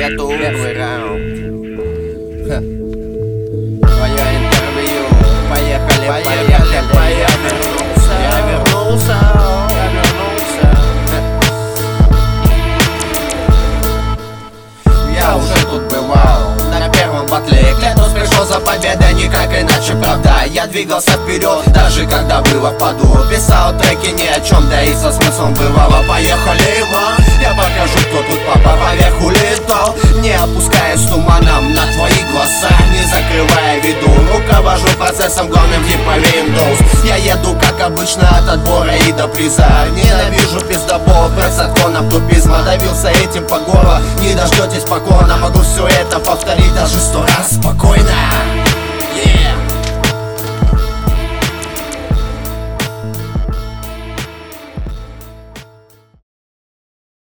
Нету первый раунд. Твое интервью. Поехали, поехали. Я вернулся. Я уже тут бывал на первом батле. Клянусь, пришел за победой, никак иначе, правда. Я двигался вперед, даже когда было в паду. Писал треки ни о чем, да и со смыслом бывало. Поехали, Иван, я покажу, кто тут папа. Поверху летал, не опускаясь туманом на твои глаза, не закрывая виду. Руковожу процессом главным типа Windows. Я еду, как обычно, от отбора и до приза. Ненавижу пиздобол, пресс отклоном тупизма. Давился этим по горло, не дождетесь покона. Могу все это повторить даже 100 раз спокойно. Yeah.